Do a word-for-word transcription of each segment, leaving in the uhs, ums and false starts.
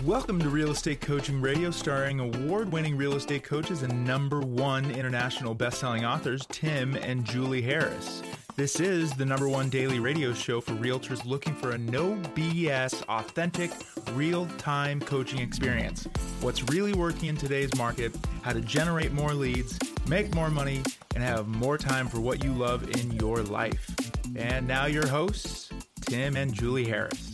Welcome to Real Estate Coaching Radio, starring award-winning real estate coaches and number one international best-selling authors, Tim and Julie Harris. This is the number one daily radio show for realtors looking for a no B S, authentic, real-time coaching experience. What's really working in today's market, how to generate more leads, make more money, and have more time for what you love in your life. And now your hosts, Tim and Julie Harris.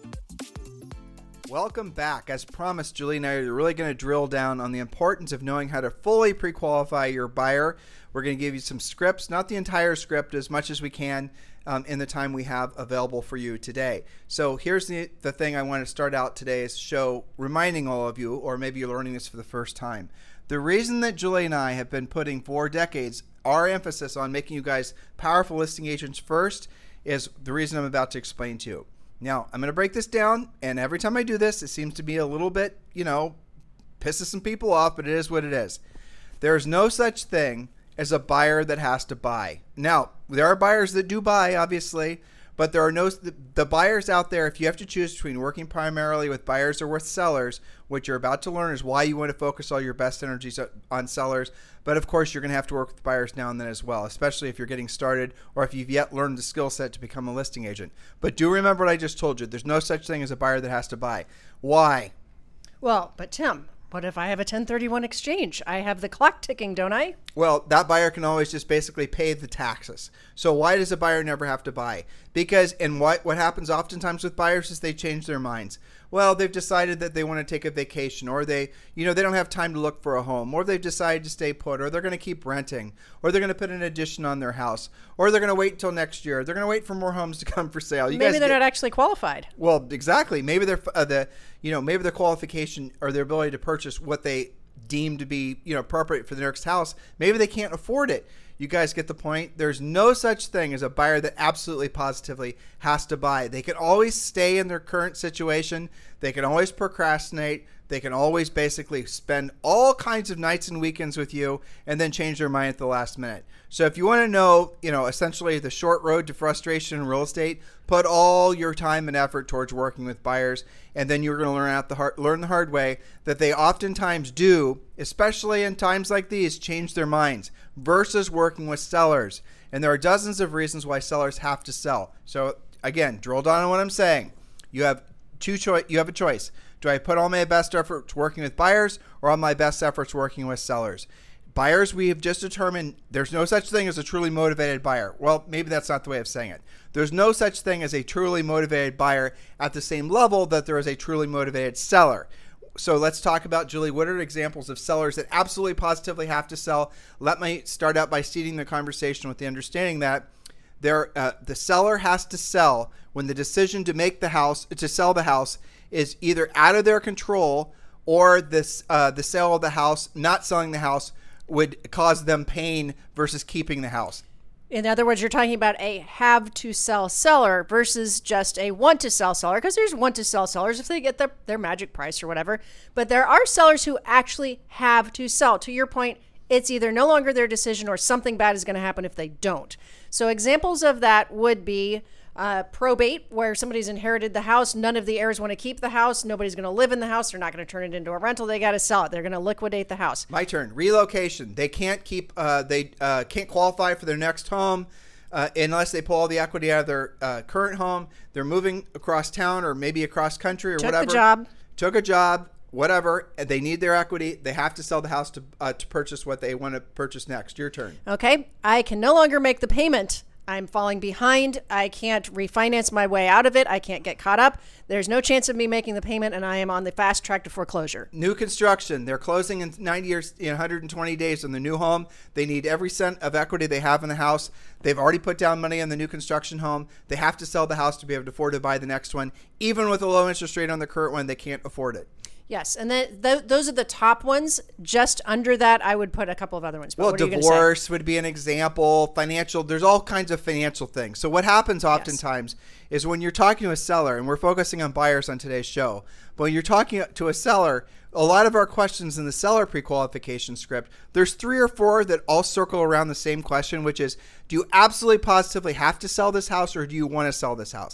Welcome back. As promised, Julie and I are really going to drill down on the importance of knowing how to fully pre-qualify your buyer. We're going to give you some scripts, not the entire script, as much as we can um, in the time we have available for you today. So here's the, the thing I want to start out today's show reminding all of you, or maybe you're learning this for the first time. The reason that Julie and I have been putting for decades our emphasis on making you guys powerful listing agents first is the reason I'm about to explain to you. Now, I'm going to break this down, and every time I do this, it seems to be a little bit, you know, pisses some people off, but it is what it is. There is no such thing as a buyer that has to buy. Now, there are buyers that do buy, obviously, but there are no, the, the buyers out there, if you have to choose between working primarily with buyers or with sellers, what you're about to learn is why you want to focus all your best energies on sellers. But of course, you're going to have to work with buyers now and then as well, especially if you're getting started or if you've yet learned the skill set to become a listing agent. But do remember what I just told you. There's no such thing as a buyer that has to buy. Why? Well, but Tim, what if I have a ten thirty-one exchange? I have the clock ticking, don't I? Well, that buyer can always just basically pay the taxes. So why does a buyer never have to buy? Because, and what, what happens oftentimes with buyers is they change their minds. Well, they've decided that they want to take a vacation, or they, you know, they don't have time to look for a home, or they've decided to stay put, or they're going to keep renting, or they're going to put an addition on their house, or they're going to wait until next year. They're going to wait for more homes to come for sale. You maybe guys they're get, not actually qualified. Well, exactly. Maybe they're uh, the, you know, maybe their qualification or their ability to purchase what they deem to be, you know, appropriate for the next house, maybe they can't afford it. You guys get the point. There's no such thing as a buyer that absolutely positively has to buy. They can always stay in their current situation. They can always procrastinate. They can always basically spend all kinds of nights and weekends with you and then change their mind at the last minute. So if you want to know, you know, essentially the short road to frustration in real estate, put all your time and effort towards working with buyers, and then you're going to learn out the hard, learn the hard way that they oftentimes do, especially in times like these, change their minds versus working with sellers. And there are dozens of reasons why sellers have to sell. So again, drill down on what I'm saying. You have two choice. You have a choice. Do I put all my best efforts working with buyers or all my best efforts working with sellers? Buyers, we have just determined there's no such thing as a truly motivated buyer. Well, maybe that's not the way of saying it. There's no such thing as a truly motivated buyer at the same level that there is a truly motivated seller. So let's talk about, Julie, what are examples of sellers that absolutely positively have to sell? Let me start out by seeding the conversation with the understanding that there, uh, the seller has to sell when the decision to make the house, to sell the house, is either out of their control or this, uh, the sale of the house, not selling the house, would cause them pain versus keeping the house. In other words, you're talking about a have to sell seller versus just a want to sell seller, because there's want to sell sellers if they get their, their magic price or whatever. But there are sellers who actually have to sell. To your point, it's either no longer their decision or something bad is going to happen if they don't. So examples of that would be Uh, probate, where somebody's inherited the house. None of the heirs want to keep the house. Nobody's going to live in the house. They're not going to turn it into a rental. They got to sell it. They're going to liquidate the house. My turn. Relocation. They can't keep. Uh, they uh, can't qualify for their next home uh, unless they pull all the equity out of their uh, current home. They're moving across town or maybe across country or Took whatever. Took a job. Took a job. Whatever. They need their equity. They have to sell the house to uh, to purchase what they want to purchase next. Your turn. Okay. I can no longer make the payment. I'm falling behind. I can't refinance my way out of it. I can't get caught up. There's no chance of me making the payment, and I am on the fast track to foreclosure. New construction. They're closing in ninety years, in one hundred twenty days on the new home. They need every cent of equity they have in the house. They've already put down money on the new construction home. They have to sell the house to be able to afford to buy the next one. Even with a low interest rate on the current one, they can't afford it. Yes, and then th- those are the top ones. Just under that, I would put a couple of other ones. But well, what are you divorce would be an example. Financial, there's all kinds of financial things. So what happens oftentimes yes. is when you're talking to a seller, and we're focusing on buyers on today's show, but when you're talking to a seller, a lot of our questions in the seller pre-qualification script, there's three or four that all circle around the same question, which is, do you absolutely positively have to sell this house or do you want to sell this house?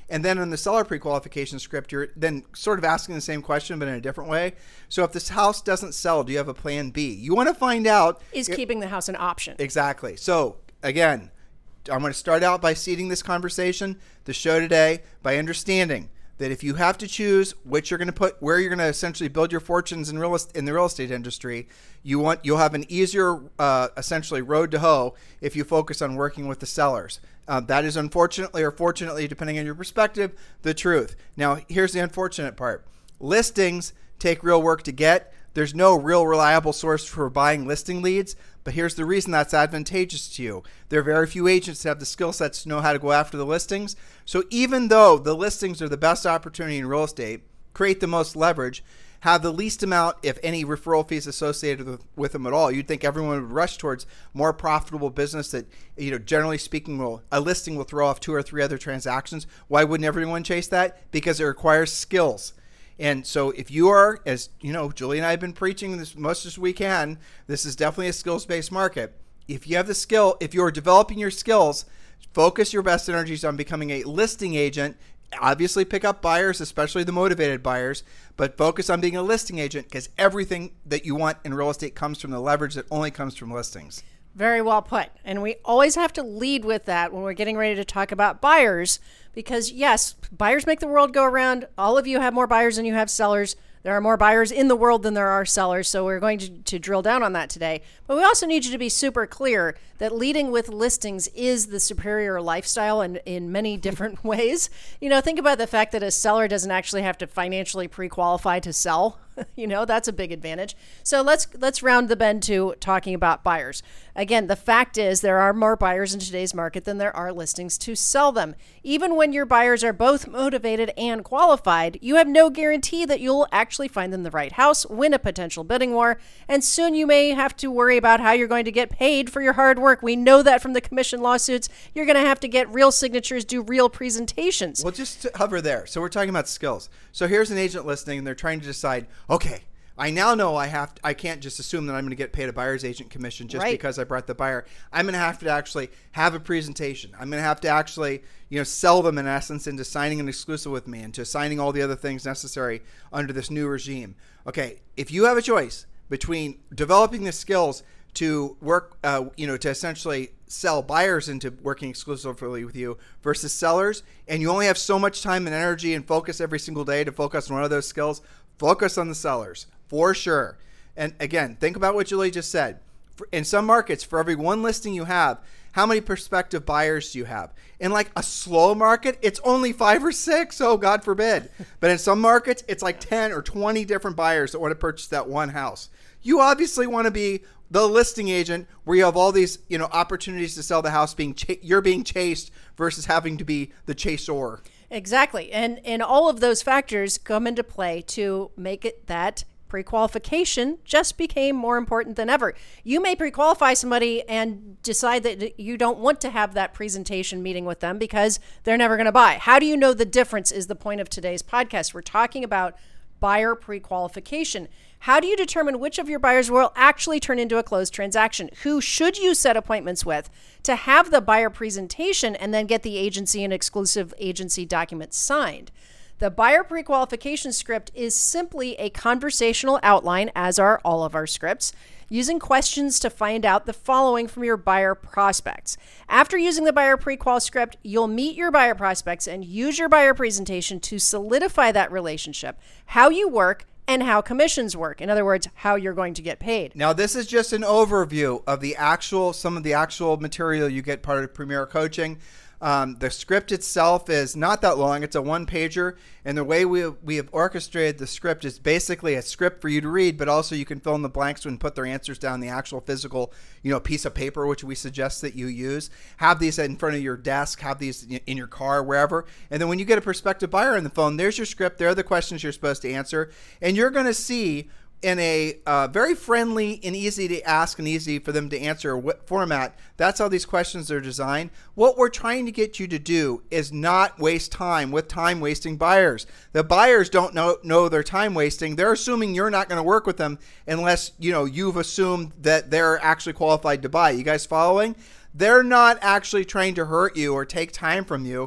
And then in the seller pre-qualification script, you're then sort of asking the same question, but in a different way. So if this house doesn't sell, do you have a plan B? You want to find out. Is if, keeping the house an option? Exactly. So again, I'm going to start out by seeding this conversation, the show today, by understanding that if you have to choose which you're going to put, where you're going to essentially build your fortunes in real in the real estate industry, you want you'll have an easier, uh, essentially, road to hoe if you focus on working with the sellers. Uh, that is unfortunately or fortunately, depending on your perspective, the truth. Now, here's the unfortunate part: listings take real work to get. There's no real reliable source for buying listing leads. But here's the reason that's advantageous to you. There are very few agents that have the skill sets to know how to go after the listings. So even though the listings are the best opportunity in real estate, create the most leverage, have the least amount, if any, referral fees associated with, with them at all, you'd think everyone would rush towards more profitable business that, you know, generally speaking, will a listing will throw off two or three other transactions. Why wouldn't everyone chase that? Because it requires skills. And so if you are, as you know, Julie and I have been preaching this much as we can, this is definitely a skills-based market. If you have the skill, if you're developing your skills, focus your best energies on becoming a listing agent. Obviously pick up buyers, especially the motivated buyers, but focus on being a listing agent because everything that you want in real estate comes from the leverage that only comes from listings. Very well put. And we always have to lead with that when we're getting ready to talk about buyers, because yes, buyers make the world go around. All of you have more buyers than you have sellers. There are more buyers in the world than there are sellers, so we're going to, to drill down on that today. But we also need you to be super clear that leading with listings is the superior lifestyle in, in many different ways. You know, think about the fact that a seller doesn't actually have to financially pre-qualify to sell. You know, that's a big advantage. So let's let's round the bend to talking about buyers. Again, the fact is there are more buyers in today's market than there are listings to sell them. Even when your buyers are both motivated and qualified, you have no guarantee that you'll actually find them the right house, win a potential bidding war, and soon you may have to worry about how you're going to get paid for your hard work. We know that from the commission lawsuits. You're going to have to get real signatures, do real presentations. Well, just to hover there. So we're talking about skills. So here's an agent listing, and they're trying to decide, okay, I now know I have to, I can't just assume that I'm going to get paid a buyer's agent commission just right. because I brought the buyer. I'm going to have to actually have a presentation. I'm going to have to actually, you know, sell them in essence into signing an exclusive with me and to signing all the other things necessary under this new regime. Okay, if you have a choice between developing the skills to work, uh, you know, to essentially sell buyers into working exclusively with you versus sellers, and you only have so much time and energy and focus every single day to focus on one of those skills, focus on the sellers for sure. And again, think about what Julie just said. For, in some markets, for every one listing you have, how many prospective buyers do you have? In like a slow market, it's only five or six. Oh, God forbid. But in some markets, it's like ten or twenty different buyers that want to purchase that one house. You obviously want to be the listing agent where you have all these, you know, opportunities to sell the house. Being ch- you're being chased versus having to be the chaser. Exactly. And and all of those factors come into play to make it that pre-qualification just became more important than ever. You may pre-qualify somebody and decide that you don't want to have that presentation meeting with them because they're never going to buy. How do you know the difference is the point of today's podcast. We're talking about buyer pre-qualification. How do you determine which of your buyers will actually turn into a closed transaction? Who should you set appointments with to have the buyer presentation and then get the agency and exclusive agency documents signed? The buyer pre-qualification script is simply a conversational outline, as are all of our scripts, using questions to find out the following from your buyer prospects. After using the buyer pre-qual script, you'll meet your buyer prospects and use your buyer presentation to solidify that relationship, how you work, and how commissions work. In other words, how you're going to get paid. Now, this is just an overview of the actual, some of the actual material you get part of Premier Coaching. Um, the script itself is not that long. It's a one-pager, and the way we we have orchestrated the script is basically a script for you to read, but also you can fill in the blanks and put their answers down the actual physical, you know, piece of paper, which we suggest that you use. Have these in front of your desk, have these in your car, wherever. And then when you get a prospective buyer on the phone, there's your script. There are the questions you're supposed to answer, and you're going to see in a uh, very friendly and easy to ask and easy for them to answer format. That's how these questions are designed. What we're trying to get you to do is not waste time with time wasting buyers. The buyers don't know, know they're time wasting. They're assuming you're not going to work with them unless, you know, you've assumed that they're actually qualified to buy. You guys following? They're not actually trying to hurt you or take time from you.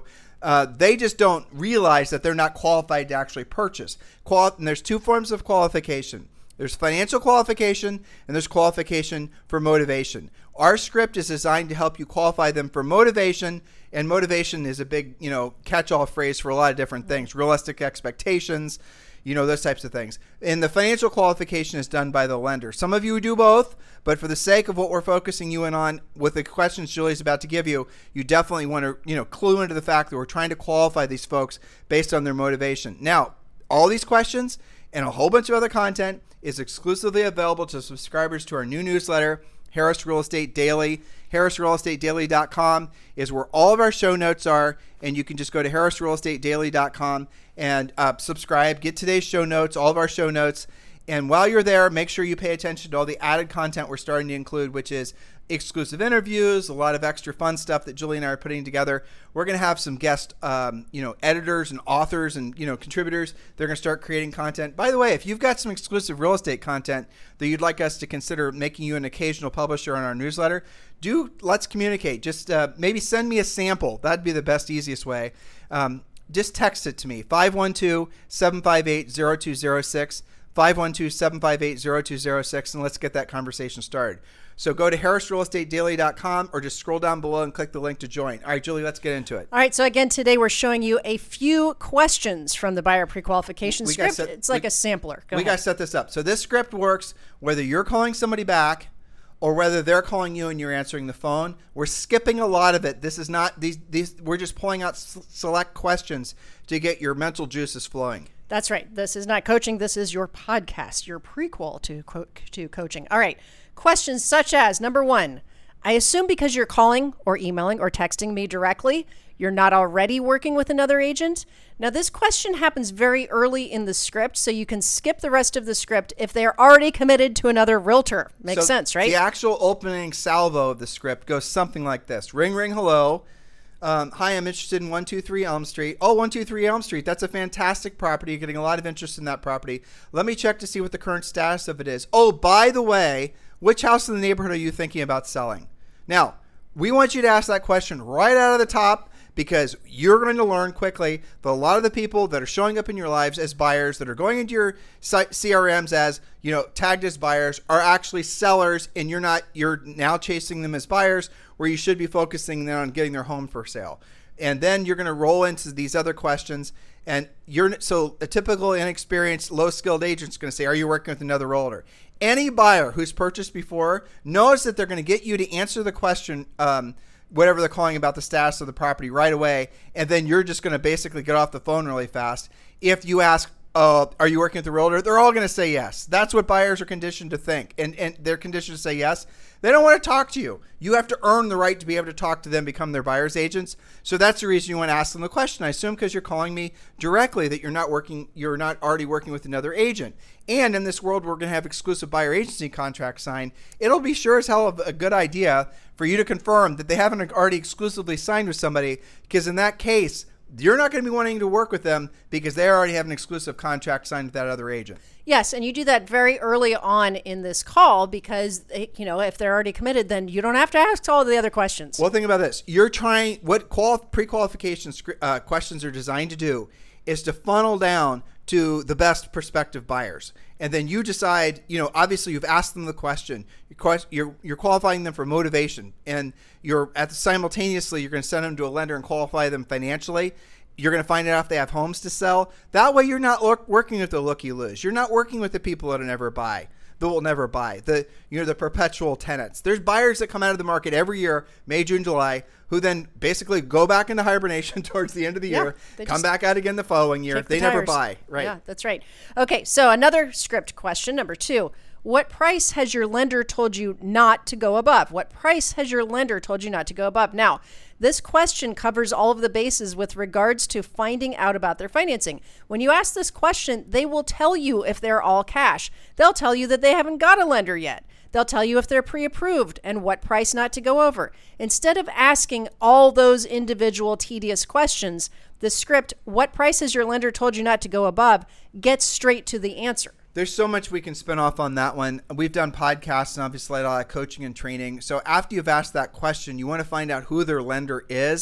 Uh, they just don't realize that they're not qualified to actually purchase. Quali- and there's two forms of qualification. There's financial qualification and there's qualification for motivation. Our script is designed to help you qualify them for motivation, and motivation is a big, you know, catch-all phrase for a lot of different things. Realistic expectations, you know, those types of things. And the financial qualification is done by the lender. Some of you do both, but for the sake of what we're focusing you in on with the questions Julie's about to give you, you definitely want to, you know, clue into the fact that we're trying to qualify these folks based on their motivation. Now, all these questions and a whole bunch of other content is exclusively available to subscribers to our new newsletter, Harris Real Estate Daily. Harris Real Estate Daily dot com is where all of our show notes are, and you can just go to Harris Real Estate Daily dot com and uh, subscribe, get today's show notes, all of our show notes. And while you're there, make sure you pay attention to all the added content we're starting to include, which is exclusive interviews, a lot of extra fun stuff that Julie and I are putting together. We're going to have some guest, um, you know, editors and authors and, you know, contributors. They're going to start creating content. By the way, if you've got some exclusive real estate content that you'd like us to consider making you an occasional publisher on our newsletter, do let's communicate. Just uh, maybe send me a sample. That'd be the best, easiest way. Um, just text it to me, five one two, seven five eight, zero two zero six, five one two, seven five eight, zero two zero six, and let's get that conversation started. So go to Harris Real Estate Daily dot com or just scroll down below and click the link to join. All right, Julie, let's get into it. All right, so again, today we're showing you a few questions from the buyer pre-qualification We script. set- it's like we- a sampler. Go we ahead. got to set this up. So this script works whether you're calling somebody back or whether they're calling you and you're answering the phone. We're skipping a lot of it. This is not these these we're just pulling out s- select questions to get your mental juices flowing. That's right. This is not coaching. This is your podcast, your prequel to co- to coaching. All right. Questions such as, number one, I assume because you're calling or emailing or texting me directly, you're not already working with another agent. Now, this question happens very early in the script, so you can skip the rest of the script if they're already committed to another realtor. Makes So sense, right? The actual opening salvo of the script goes something like this. Ring, ring, hello. Um, hi, I'm interested in one two three Elm Street. Oh, one two three Elm Street. That's a fantastic property. You're getting a lot of interest in that property. Let me check to see what the current status of it is. Oh, by the way, which house in the neighborhood are you thinking about selling? Now, we want you to ask that question right out of the top because you're going to learn quickly that a lot of the people that are showing up in your lives as buyers, that are going into your C R Ms as, you know, tagged as buyers, are actually sellers, and you're not, you're now chasing them as buyers where you should be focusing on getting their home for sale. And then you're going to roll into these other questions. And you're so a typical inexperienced, low-skilled agent is going to say, are you working with another realtor? Any buyer who's purchased before knows that they're going to get you to answer the question, um, whatever they're calling about the status of the property right away. And then you're just going to basically get off the phone really fast. If you ask, uh, are you working with a realtor? They're all going to say yes. That's what buyers are conditioned to think. And, and they're conditioned to say yes. They don't want to talk to you. You have to earn the right to be able to talk to them, become their buyer's agents. So that's the reason you want to ask them the question. I assume because you're calling me directly that you're not working, you're not already working with another agent. And in this world, we're going to have exclusive buyer agency contracts signed. It'll be sure as hell a good idea for you to confirm that they haven't already exclusively signed with somebody, because in that case, you're not going to be wanting to work with them because they already have an exclusive contract signed with that other agent. Yes, and you do that very early on in this call because, you know, if they're already committed, then you don't have to ask all the other questions. Well, think about this. You're trying, what qual- pre-qualification uh, questions are designed to do is to funnel down to the best prospective buyers. And then you decide, you know, obviously you've asked them the question. You're, you're qualifying them for motivation. And you're at the, simultaneously, you're going to send them to a lender and qualify them financially. You're going to find out if they have homes to sell. That way you're not look, working with the looky-loos. You're not working with the people that will never buy. That will never buy. The, you know, the perpetual tenants. There's buyers that come out of the market every year, May, June, July, who then basically go back into hibernation towards the end of the Yeah, year, they come just back out again the following year. kick They the never tires. buy. Right. Yeah, that's right. Okay, so another script question, number two. What price has your lender told you not to go above? What price has your lender told you not to go above? Now, this question covers all of the bases with regards to finding out about their financing. When you ask this question, they will tell you if they're all cash. They'll tell you that they haven't got a lender yet. They'll tell you if they're pre-approved and what price not to go over. Instead of asking all those individual tedious questions, the script, what price has your lender told you not to go above, gets straight to the answer. There's so much we can spin off on that one. We've done podcasts and obviously a lot of coaching and training. So after you've asked that question, you want to find out who their lender is.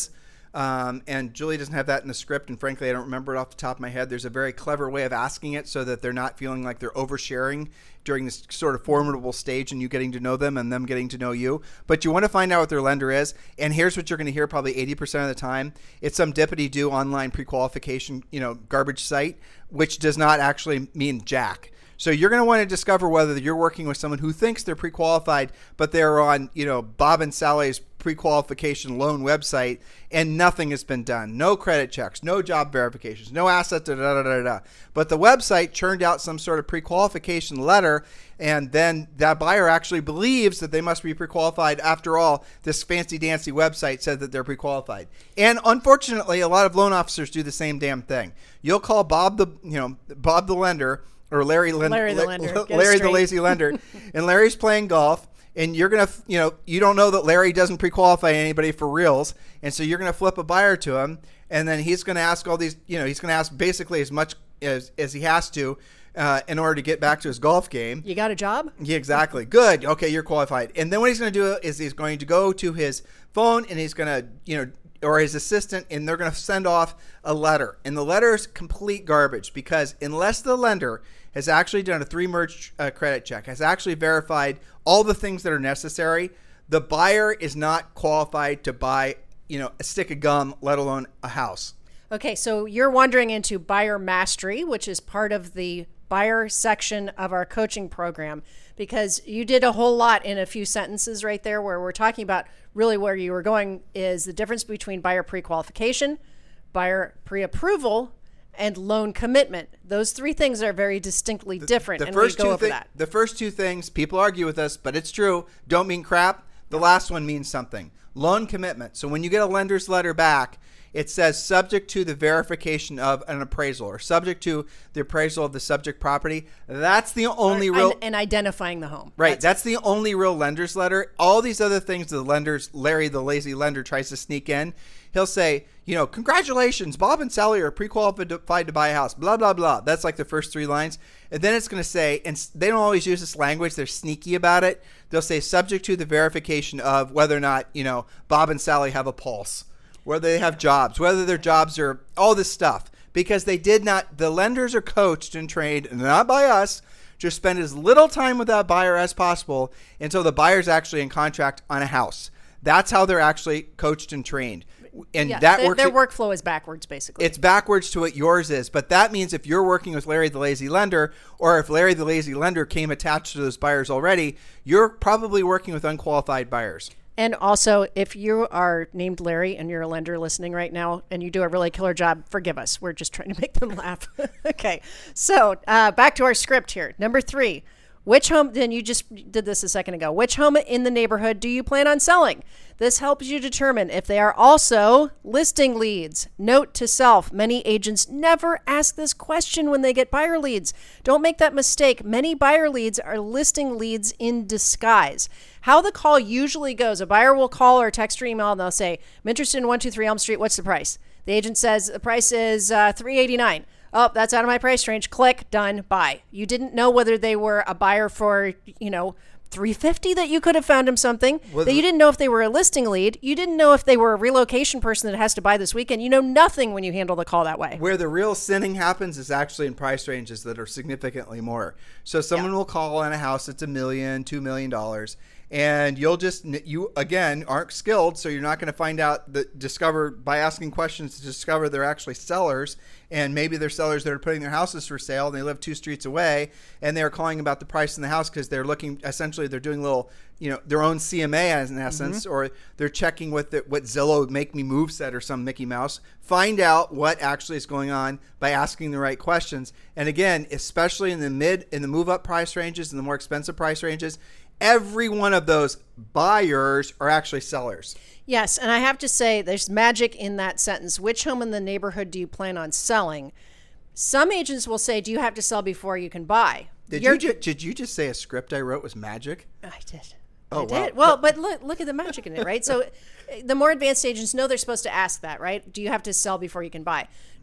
Um, and Julie doesn't have that in the script, and frankly, I don't remember it off the top of my head. There's a very clever way of asking it so that they're not feeling like they're oversharing during this sort of formidable stage and you getting to know them and them getting to know you. But you want to find out what their lender is, and here's what you're going to hear probably eighty percent of the time. It's some dippity-do online pre-qualification, you know, garbage site, which does not actually mean jack. So you're going to want to discover whether you're working with someone who thinks they're pre-qualified, but they're on, you know, Bob and Sally's pre-qualification loan website, and nothing has been done. No credit checks, no job verifications, no asset, da, da, da, da, da. But the website churned out some sort of pre-qualification letter, and then that buyer actually believes that they must be pre-qualified. After all, this fancy-dancy website said that they're pre-qualified. And unfortunately, a lot of loan officers do the same damn thing. You'll call Bob the, you know, Bob the lender, or Larry, Larry the lender, La- Larry the lazy lender, and Larry's playing golf, and you're gonna, you know, you don't know that Larry doesn't pre-qualify anybody for reals, and so you're gonna flip a buyer to him, and then he's gonna ask all these, you know, he's gonna ask basically as much as as he has to, uh, in order to get back to his golf game. You got a job? Yeah, exactly. Good. Okay, you're qualified. And then what he's gonna do is he's going to go to his phone, and he's gonna, you know, or his assistant, and they're gonna send off a letter, and the letter is complete garbage because unless the lender has actually done a three-merge uh, credit check, has actually verified all the things that are necessary, the buyer is not qualified to buy, you know, a stick of gum, let alone a house. Okay, so you're wandering into buyer mastery, which is part of the buyer section of our coaching program, because you did a whole lot in a few sentences right there where we're talking about really where you were going is the difference between buyer pre-qualification, buyer pre-approval, and loan commitment. Those three things are very distinctly different, the and first we go two over thi- that. The first two things, people argue with us, but it's true, don't mean crap. The last one means something. Loan commitment. So when you get a lender's letter back, it says subject to the verification of an appraisal or subject to the appraisal of the subject property. That's the only Or- real... and, and identifying the home. Right. That's, That's the only real lender's letter. All these other things the lenders, Larry the lazy lender, tries to sneak in. He'll say, you know, congratulations, Bob and Sally are pre-qualified to buy a house, blah, blah, blah. That's like the first three lines. And then it's going to say, and they don't always use this language. They're sneaky about it. They'll say subject to the verification of whether or not, you know, Bob and Sally have a pulse, whether they have jobs, whether their jobs are all this stuff. Because they did not, the lenders are coached and trained, not by us, to spend as little time with that buyer as possible until the buyer's actually in contract on a house. That's how they're actually coached and trained. And yeah, that their, works. their workflow is backwards, basically. It's backwards to what yours is. But that means if you're working with Larry the lazy lender, or if Larry the lazy lender came attached to those buyers already, you're probably working with unqualified buyers. And also, if you are named Larry and you're a lender listening right now and you do a really killer job, forgive us. We're just trying to make them laugh. Okay. So uh, back to our script here. Number three, which home, then you just did this a second ago. Which home in the neighborhood do you plan on selling? This helps you determine if they are also listing leads. Note to self, many agents never ask this question when they get buyer leads. Don't make that mistake. Many buyer leads are listing leads in disguise. How the call usually goes, a buyer will call or text or email and they'll say, I'm interested in one two three Elm Street. What's the price? The agent says the price is uh, three eighty-nine. Oh, that's out of my price range. Click, done, buy. You didn't know whether they were a buyer for, you know, three fifty that you could have found him something. Well, that you didn't know if they were a listing lead. You didn't know if they were a relocation person that has to buy this weekend. You know nothing when you handle the call that way. Where the real sinning happens is actually in price ranges that are significantly more. So someone Yeah. will call on a house that's a million, two million dollars, and you'll just, you again aren't skilled, so you're not going to find out that discover by asking questions to discover they're actually sellers, and maybe they're sellers that are putting their houses for sale and they live two streets away, and they're calling about the price in the house because they're looking, essentially they're doing a little, you know, their own C M A as in essence, mm-hmm. or they're checking with the, what Zillow Make Me Move said or some Mickey Mouse. Find out what actually is going on by asking the right questions. And again, especially in the mid, in the move up price ranges and the more expensive price ranges, every one of those buyers are actually sellers. Yes, and I have to say there's magic in that sentence. Which home in the neighborhood do you plan on selling? Some agents will say, do you have to sell before you can buy? Did You're, you ju- did you just say a script I wrote was magic? I did. Oh, I did. wow. Well, but look, look at the magic in it, right? So the more advanced agents know they're supposed to ask that, right? Do you have to sell before you can buy?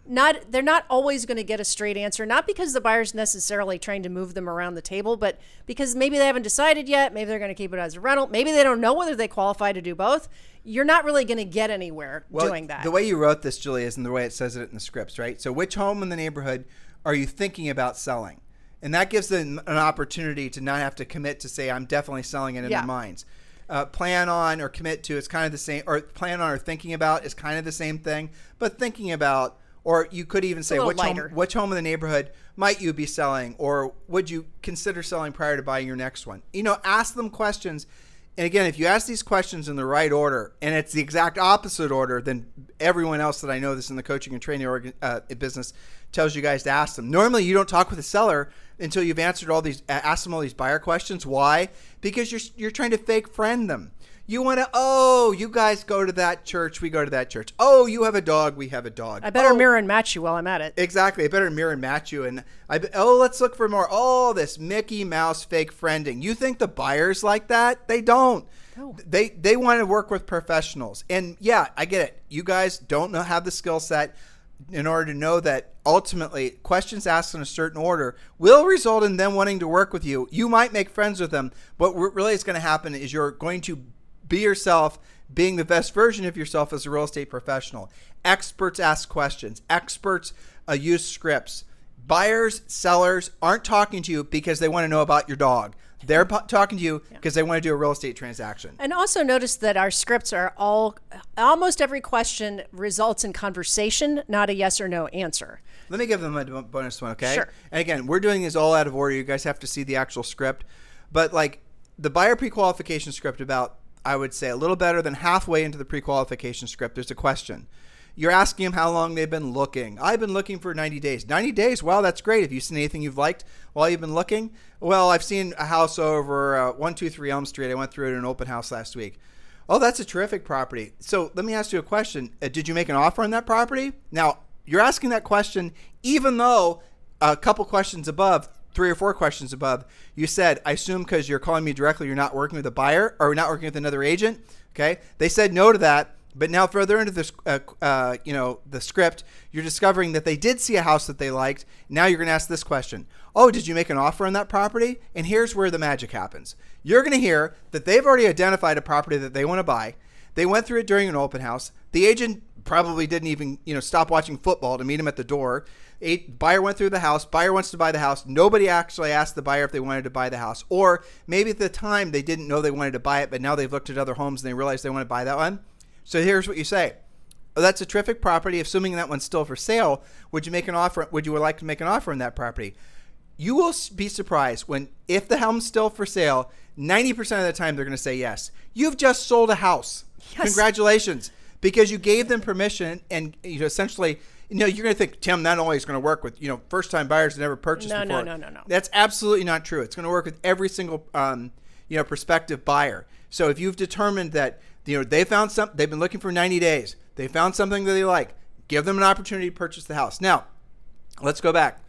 not they're not always going to get a straight answer, not because the buyer's necessarily trying to move them around the table, but because maybe they haven't decided yet. Maybe they're going to keep it as a rental. Maybe they don't know whether they qualify to do both. You're not really going to get anywhere well, doing that. The way you wrote this, Julie, is in the way it says it in the scripts, right? So which home in the neighborhood are you thinking about selling? And that gives them an opportunity to not have to commit to say, I'm definitely selling it in Yeah. their minds. Uh, plan on or commit to is kind of the same, or plan on or thinking about is kind of the same thing, but thinking about, or you could even say, little which home, lighter. which home in the neighborhood might you be selling, or would you consider selling prior to buying your next one? You know, ask them questions. And again, if you ask these questions in the right order, and it's the exact opposite order than everyone else that I know this in the coaching and training organ, uh, business tells you guys to ask them. Normally, you don't talk with a seller until you've answered all these, asked them all these buyer questions. Why? Because you're you're trying to fake friend them. You want to, oh, you guys go to that church, we go to that church. Oh, you have a dog, we have a dog. I better oh, mirror and match you while I'm at it. Exactly. I better mirror and match you. And I, oh, let's look for more. Oh, this Mickey Mouse fake friending. You think the buyers like that? They don't. No. They they want to work with professionals. And yeah, I get it. You guys don't know, have the skill set in order to know that ultimately questions asked in a certain order will result in them wanting to work with you. You might make friends with them, but what really is going to happen is you're going to be yourself, being the best version of yourself as a real estate professional. Experts ask questions. Experts uh, use scripts. Buyers, sellers aren't talking to you because they want to know about your dog. They're po- talking to you because they want to do a real estate transaction. And also notice that our scripts are all, almost every question results in conversation, not a yes or no answer. Let me give them a bonus one, okay? Sure. And again, we're doing this all out of order. You guys have to see the actual script. But like the buyer pre-qualification script, about, I would say, a little better than halfway into the pre-qualification script, there's a question. You're asking them how long they've been looking. I've been looking for ninety days. ninety days? Wow, that's great. Have you seen anything you've liked while you've been looking? Well, I've seen a house over uh, one two three Elm Street. I went through it in an open house last week. Oh, that's a terrific property. So let me ask you a question. Uh, did you make an offer on that property? Now, you're asking that question even though a couple questions above, three or four questions above, you said, I assume because you're calling me directly, you're not working with a buyer or not working with another agent. Okay. They said no to that. But now further into this, uh, uh, you know, the script, you're discovering that they did see a house that they liked. Now you're going to ask this question. Oh, did you make an offer on that property? And here's where the magic happens. You're going to hear that they've already identified a property that they want to buy. They went through it during an open house. The agent probably didn't even, you know, stop watching football to meet him at the door. A buyer went through the house. Buyer wants to buy the house. Nobody actually asked the buyer if they wanted to buy the house. Or maybe at the time they didn't know they wanted to buy it, but now they've looked at other homes and they realize they want to buy that one. So here's what you say. Oh, that's a terrific property. Assuming that one's still for sale, would you make an offer? Would you like to make an offer on that property? You will be surprised when, if the home's still for sale, ninety percent of the time they're going to say yes. You've just sold a house. Yes. Congratulations. Because you gave them permission, and you know, essentially, you know, you're going to think, Tim, not only is going to work with, you know, first-time buyers that never purchased No, before. no, no, no, no. That's absolutely not true. It's going to work with every single, um, you know, prospective buyer. So if you've determined that, you know, they found some, they've been looking for ninety days. They found something that they like. Give them an opportunity to purchase the house. Now, let's go back.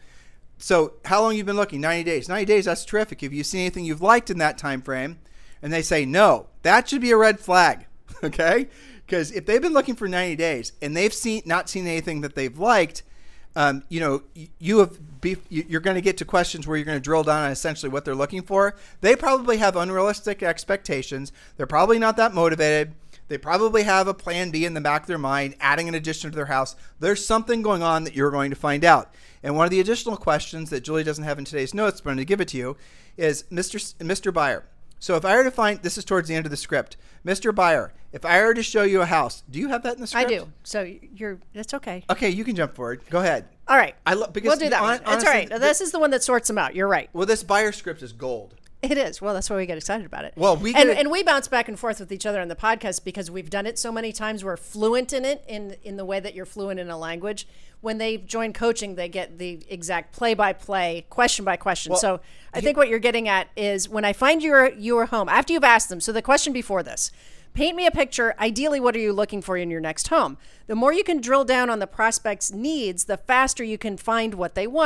So how long have you been looking? ninety days. ninety days, that's terrific. If you see anything you've liked in that time frame, and they say no, that should be a red flag, okay? Because if they've been looking for ninety days and they've seen not seen anything that they've liked, um, you know, you have be, you're going to get to questions where you're going to drill down on essentially what they're looking for. They probably have unrealistic expectations. They're probably not that motivated. They probably have a plan B in the back of their mind, adding an addition to their house. There's something going on that you're going to find out. And one of the additional questions that Julie doesn't have in today's notes, but I'm going to give it to you, is Mister S- Mister Buyer. So if I were to find, this is towards the end of the script, Mister Buyer, if I were to show you a house, do you have that in the script? I do. So you're, that's okay. Okay, you can jump forward. Go ahead. All right. I lo- because we'll do that hon- one. It's honestly, all right. th- This is the one that sorts them out. You're right. Well, this buyer script is gold. It is. Well, that's why we get excited about it. Well, we and, get- and we bounce back and forth with each other on the podcast because we've done it so many times. We're fluent in it in in the way that you're fluent in a language. When they join coaching, they get the exact play by play, question by question. Well, so I think what you're getting at is when I find your your home after you've asked them. So the question before this. Paint me a picture. Ideally, what are you looking for in your next home? The more you can drill down on the prospect's needs, the faster you can find what they want.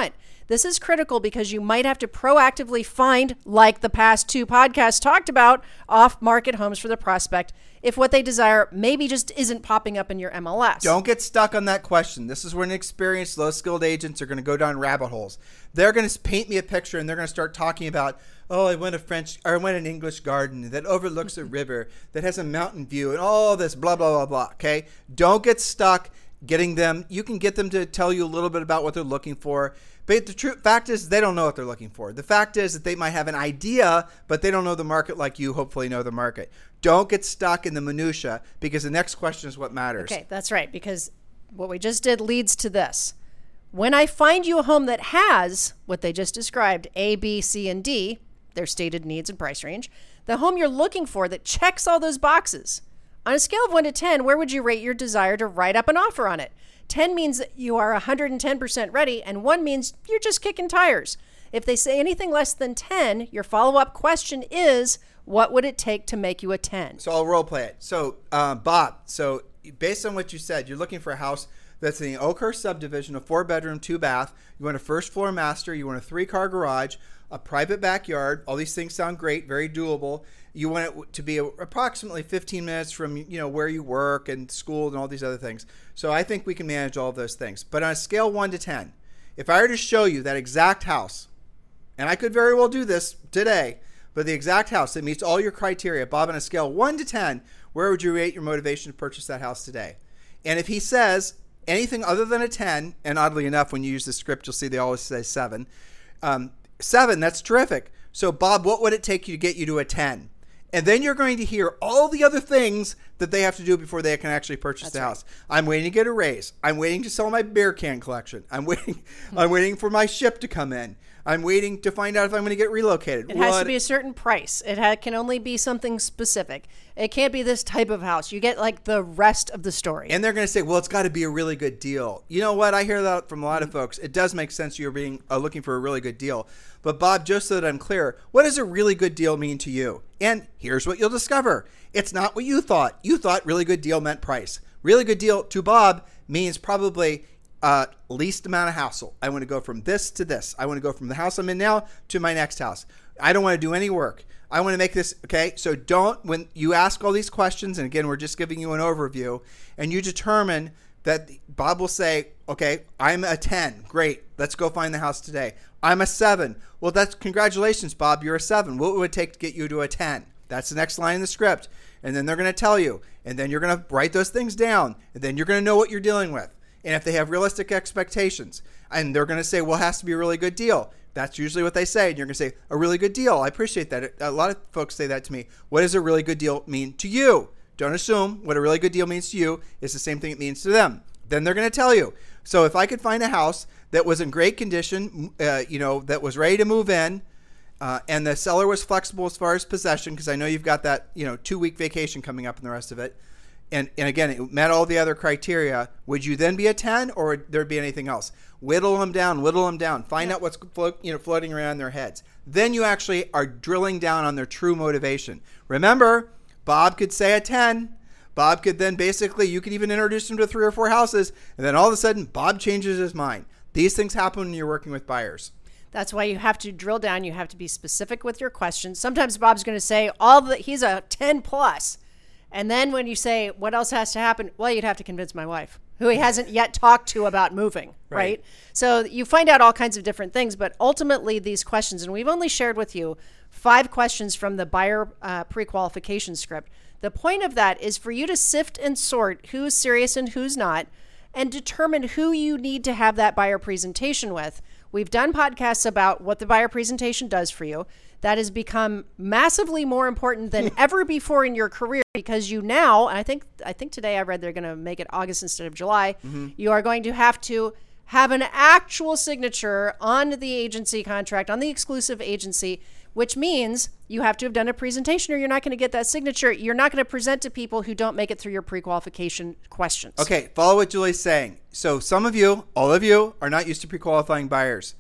This is critical because you might have to proactively find, like the past two podcasts talked about, off-market homes for the prospect if what they desire maybe just isn't popping up in your M L S. Don't get stuck on that question. This is when experienced, low-skilled agents are going to go down rabbit holes. They're going to paint me a picture, and they're going to start talking about, oh, I went a French, or I went an English garden that overlooks a river that has a mountain view, and all this blah blah blah blah. Okay, don't get stuck getting them. You can get them to tell you a little bit about what they're looking for. But the true fact is they don't know what they're looking for. The fact is that they might have an idea, but they don't know the market like you hopefully know the market. Don't get stuck in the minutia, because the next question is what matters. Okay, that's right, because what we just did leads to this. When I find you a home that has what they just described, A, B, C, and D, their stated needs and price range, the home you're looking for that checks all those boxes. On a scale of one to ten, where would you rate your desire to write up an offer on it? ten means that you are one hundred ten percent ready, and one means you're just kicking tires. If they say anything less than ten, your follow-up question is, what would it take to make you a ten? So I'll role play it. So, uh, Bob, so based on what you said, you're looking for a house that's in the Oakhurst subdivision, a four-bedroom, two-bath. You want a first-floor master. You want a three-car garage, a private backyard. All these things sound great, very doable. You want it to be approximately fifteen minutes from, you know, where you work and school and all these other things. So I think we can manage all of those things. But on a scale one to ten, if I were to show you that exact house, and I could very well do this today, but the exact house that meets all your criteria, Bob, on a scale one to ten, where would you rate your motivation to purchase that house today? And if he says anything other than a ten, and oddly enough, when you use the script, you'll see they always say seven. Um, seven, that's terrific. So, Bob, what would it take you to get you to a ten? And then you're going to hear all the other things that they have to do before they can actually purchase That's the right. house. I'm waiting to get a raise. I'm waiting to sell my beer can collection. I'm waiting. I'm waiting for my ship to come in. I'm waiting to find out if I'm going to get relocated. It has What? to be a certain price. It ha- can only be something specific. It can't be this type of house. You get like the rest of the story. And they're going to say, well, it's got to be a really good deal. You know what? I hear that from a lot of folks. It does make sense you're being uh, looking for a really good deal. But Bob, just so that I'm clear, what does a really good deal mean to you? And here's what you'll discover. It's not what you thought. You thought really good deal meant price. Really good deal to Bob means probably uh, least amount of hassle. I want to go from this to this. I want to go from the house I'm in now to my next house. I don't want to do any work. I want to make this, okay? So don't, when you ask all these questions, and again, we're just giving you an overview, and you determine that Bob will say, okay, I'm a ten. Great. Let's go find the house today. I'm a seven. Well, that's congratulations, Bob. You're a seven. What would it take to get you to a ten? That's the next line in the script. And then they're going to tell you, and then you're going to write those things down, and then you're going to know what you're dealing with. And if they have realistic expectations, and they're going to say, well, it has to be a really good deal. That's usually what they say. And you're going to say, a really good deal. I appreciate that. A lot of folks say that to me. What does a really good deal mean to you? Don't assume what a really good deal means to you is the same thing it means to them. Then they're going to tell you. So if I could find a house that was in great condition, uh, you know, that was ready to move in, uh, and the seller was flexible as far as possession, because I know you've got that, you know, two-week vacation coming up and the rest of it, and, and again, it met all the other criteria, would you then be a ten, or would there be anything else? Whittle them down, whittle them down. Find out what's float, you know, floating around in their heads. Then you actually are drilling down on their true motivation. Remember, Bob could say a ten. Bob could then basically, you could even introduce him to three or four houses, and then all of a sudden, Bob changes his mind. These things happen when you're working with buyers. That's why you have to drill down. You have to be specific with your questions. Sometimes Bob's going to say all the he's a ten plus. And then when you say, what else has to happen? Well, you'd have to convince my wife, who he hasn't yet talked to about moving, right? right? So you find out all kinds of different things, but ultimately these questions, and we've only shared with you five questions from the buyer uh, pre-qualification script. The point of that is for you to sift and sort who's serious and who's not, and determine who you need to have that buyer presentation with. We've done podcasts about what the buyer presentation does for you. That has become massively more important than ever before in your career, because you now, and I think I think today I read they're going to make it August instead of July, mm-hmm. you are going to have to have an actual signature on the agency contract, on the exclusive agency, which means you have to have done a presentation or you're not going to get that signature. You're not going to present to people who don't make it through your pre-qualification questions. Okay, follow what Julie's saying. So some of you, all of you, are not used to pre-qualifying buyers.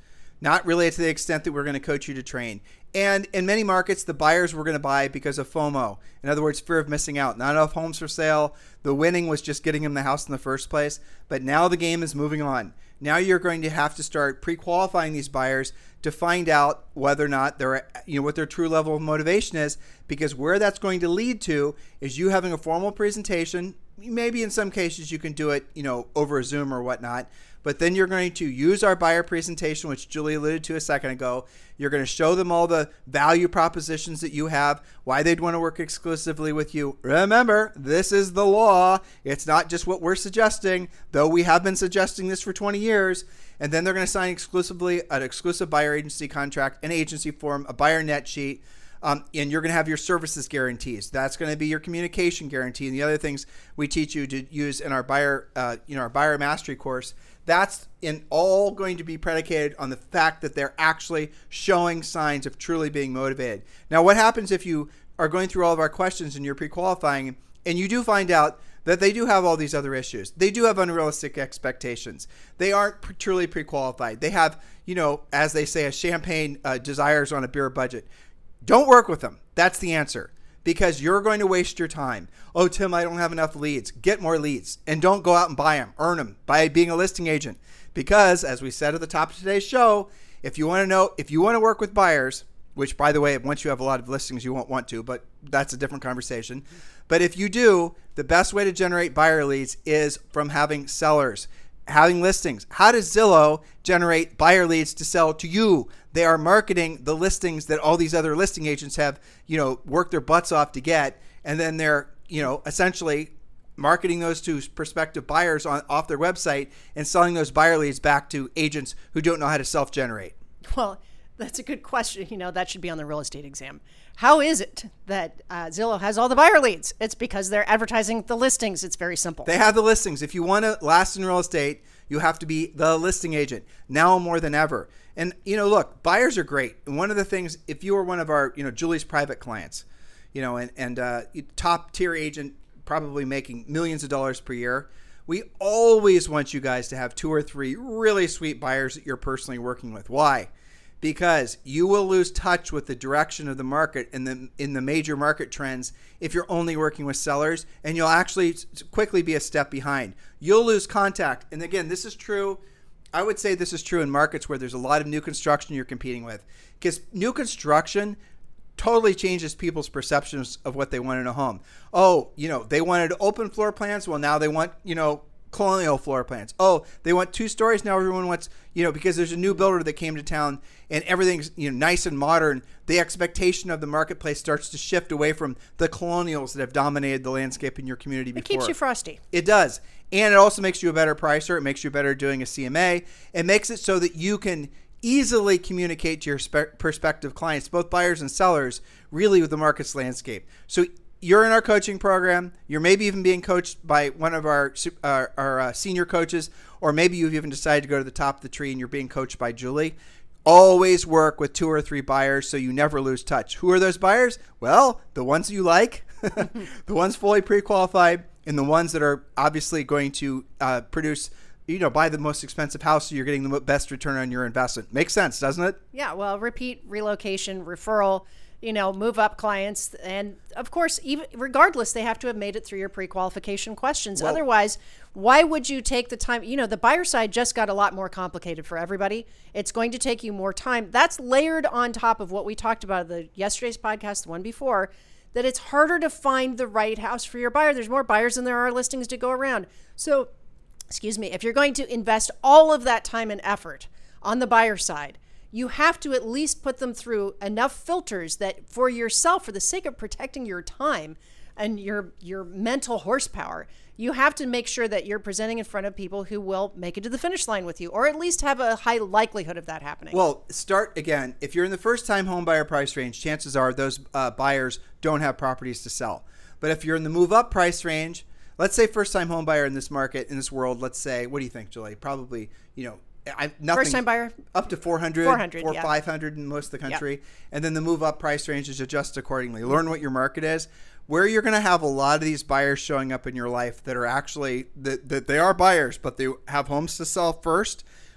not really to the extent that we're going to coach you to train. And in many markets, the buyers were going to buy because of FOMO. In other words, fear of missing out. Not enough homes for sale. The winning was just getting them the house in the first place. But now the game is moving on. Now you're going to have to start pre-qualifying these buyers to find out whether or not they're, you know, what their true level of motivation is, because where that's going to lead to is you having a formal presentation. Maybe in some cases you can do it, you know, over a Zoom or whatnot. But then you're going to use our buyer presentation, which Julie alluded to a second ago. You're going to show them all the value propositions that you have, why they'd want to work exclusively with you. Remember, this is the law. It's not just what we're suggesting, though we have been suggesting this for twenty years. And then they're going to sign exclusively an exclusive buyer agency contract, an agency form, a buyer net sheet. Um, and you're going to have your services guarantees. That's going to be your communication guarantee, and the other things we teach you to use in our buyer, uh, you know, our buyer mastery course. That's in all going to be predicated on the fact that they're actually showing signs of truly being motivated. Now, what happens if you are going through all of our questions and you're pre-qualifying, and you do find out that they do have all these other issues? They do have unrealistic expectations. They aren't p- truly pre-qualified. They have, you know, as they say, a champagne uh, desires on a beer budget. Don't work with them. That's the answer, because you're going to waste your time. Oh, Tim, I don't have enough leads. Get more leads, and don't go out and buy them. Earn them by being a listing agent. Because as we said at the top of today's show, if you want to know, if you want to work with buyers, which by the way, once you have a lot of listings, you won't want to, but that's a different conversation. But if you do, the best way to generate buyer leads is from having sellers, having listings. How does Zillow generate buyer leads to sell to you? They are marketing the listings that all these other listing agents have, you know, worked their butts off to get. And then they're, you know, essentially marketing those to prospective buyers on off their website and selling those buyer leads back to agents who don't know how to self-generate. Well, that's a good question. You know, that should be on the real estate exam. How is it that uh, Zillow has all the buyer leads? It's because they're advertising the listings. It's very simple. They have the listings. If you want to last in real estate, you have to be the listing agent now more than ever. And, you know, look, buyers are great. And one of the things, if you were one of our, you know, Julie's private clients, you know, and, and uh, top tier agent, probably making millions of dollars per year, we always want you guys to have two or three really sweet buyers that you're personally working with. Why? Because you will lose touch with the direction of the market and the in the major market trends if you're only working with sellers, and you'll actually quickly be a step behind. You'll lose contact. And again, this is true. I would say this is true in markets where there's a lot of new construction you're competing with, because new construction totally changes people's perceptions of what they want in a home. Oh, you know, they wanted open floor plans. Well, now they want, you know, colonial floor plans. Oh, they want two stories. Now everyone wants, you know, because there's a new builder that came to town and everything's, you know, nice and modern. The expectation of the marketplace starts to shift away from the colonials that have dominated the landscape in your community before. It keeps you frosty. It does. And it also makes you a better pricer. It makes you better doing a C M A. It makes it so that you can easily communicate to your spe- prospective clients, both buyers and sellers, really with the market's landscape. So you're in our coaching program. You're maybe even being coached by one of our uh, our uh, senior coaches, or maybe you've even decided to go to the top of the tree and you're being coached by Julie. Always work with two or three buyers so you never lose touch. Who are those buyers? Well, the ones you like, the ones fully pre-qualified, and the ones that are obviously going to uh, produce, you know, buy the most expensive house so you're getting the best return on your investment. Makes sense, doesn't it? Yeah, well, repeat, relocation, referral, you know, move up clients. And of course, even regardless, they have to have made it through your pre-qualification questions. Well, otherwise, why would you take the time? You know, the buyer side just got a lot more complicated for everybody. It's going to take you more time. That's layered on top of what we talked about the yesterday's podcast, the one before, that it's harder to find the right house for your buyer. There's more buyers than there are listings to go around. So, excuse me, if you're going to invest all of that time and effort on the buyer side, you have to at least put them through enough filters that for yourself, for the sake of protecting your time and your your mental horsepower, you have to make sure that you're presenting in front of people who will make it to the finish line with you, or at least have a high likelihood of that happening. Well, start again. If you're in the first time home buyer price range, chances are those uh, buyers don't have properties to sell. But if you're in the move up price range, let's say first time home buyer in this market, in this world, let's say, what do you think, Julie? Probably, you know, I, nothing, first time buyer up to four hundred, four hundred, or yeah. five hundred in most of the country. Yep. And then the move up price range is adjust accordingly. Learn what your market is. Where you're going to have a lot of these buyers showing up in your life that are actually, that, that they are buyers, but they have homes to sell first.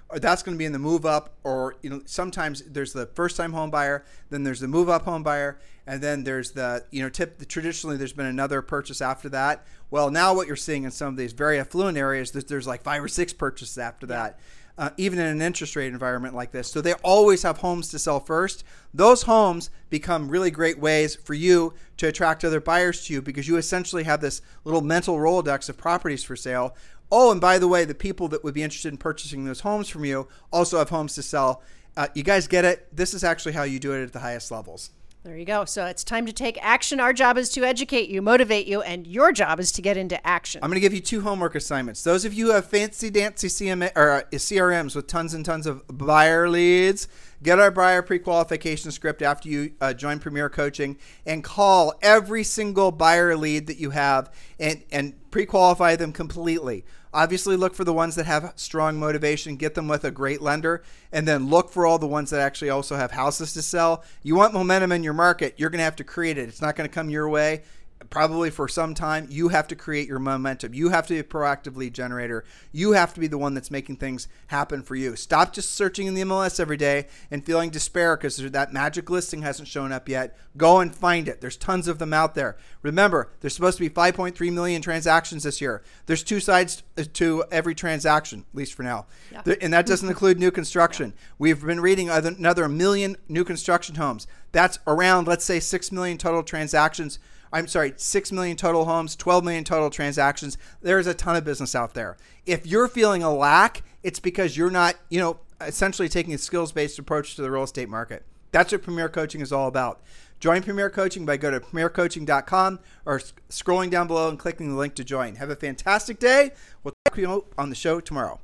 or that's going to be in the move up, or you know, sometimes there's the first time home buyer, then there's the move up home buyer, and then there's the, you know, tip. Traditionally, there's been another purchase after that. Well, now what you're seeing in some of these very affluent areas, there's, there's like five or six purchases after that. Uh, even in an interest rate environment like this. So they always have homes to sell first. Those homes become really great ways for you to attract other buyers to you, because you essentially have this little mental Rolodex of properties for sale. Oh, and by the way, the people that would be interested in purchasing those homes from you also have homes to sell. Uh, you guys get it? This is actually how you do it at the highest levels. There you go. So it's time to take action. Our job is to educate you, motivate you, and your job is to get into action. I'm going to give you two homework assignments. Those of you who have fancy dancy C M A, or C R Ms with tons and tons of buyer leads, get our buyer pre-qualification script after you uh, join Premier Coaching, and call every single buyer lead that you have and, and pre-qualify them completely. Obviously, look for the ones that have strong motivation, get them with a great lender, and then look for all the ones that actually also have houses to sell. You want momentum in your market, you're going to have to create it. It's not going to come your way. Probably for some time, you have to create your momentum. You have to be a proactive lead generator. You have to be the one that's making things happen for you. Stop just searching in the M L S every day and feeling despair because that magic listing hasn't shown up yet. Go and find it. There's tons of them out there. Remember, there's supposed to be five point three million transactions this year. There's two sides to every transaction, at least for now. Yeah. And that doesn't include new construction. Yeah. We've been reading another million new construction homes. That's around, let's say, six million total transactions. I'm sorry, six million total homes, twelve million total transactions. There's a ton of business out there. If you're feeling a lack, it's because you're not, you know, essentially taking a skills-based approach to the real estate market. That's what Premier Coaching is all about. Join Premier Coaching by go to premier coaching dot com or scrolling down below and clicking the link to join. Have a fantastic day. We'll talk to you on the show tomorrow.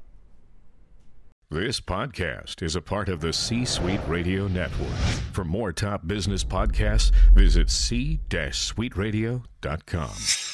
This podcast is a part of the C-Suite Radio Network. For more top business podcasts, visit c suite radio dot com.